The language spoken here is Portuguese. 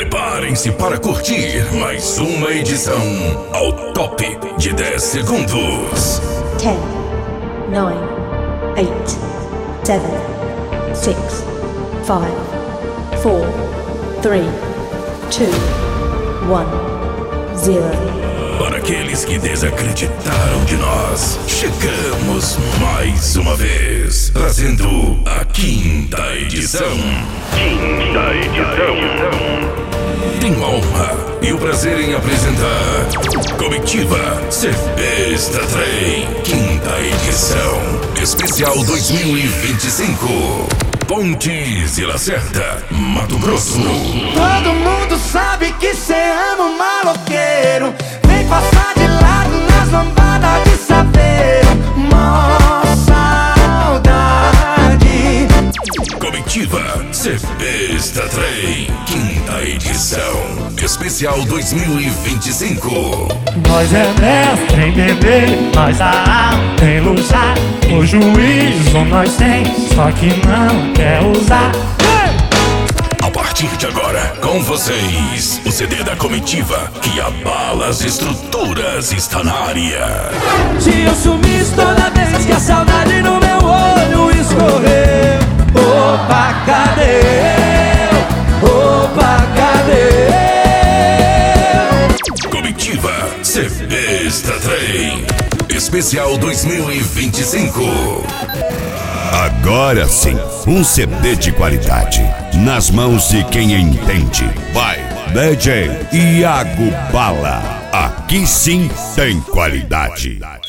Preparem-se para curtir mais uma edição ao top de 10 segundos. 10, 9, 8, 7, 6, 5, 4, 3, 2, 1, 0. Para aqueles que desacreditaram de nós, chegamos mais uma vez, trazendo a quinta edição. Tenho a honra e o prazer em apresentar Comitiva CP Extra Trem, quinta edição, especial 2025. Pontes e Lacerda, Mato Grosso. Todo mundo sabe que cê ama um maloqueiro. Vem passar de lado nas lambadas de saveiro. Mó saudade. Comitiva CP Extra Trem, quinta edição, especial 2025. Nós é mestre em beber, nós a alta em luxar. O juízo nós tem, só que não quer usar. A partir de agora, com vocês, o CD da Comitiva que abala as estruturas está na área. Se eu sumisse toda vez que a saudade no meu olho escorreu. Opa, cadê eu? Opa, cadê eu? Comitiva CP Extra Trem, especial 2025. Agora sim, um CD de qualidade, nas mãos de quem entende. Vai, DJ Iago Bala. Aqui sim tem qualidade.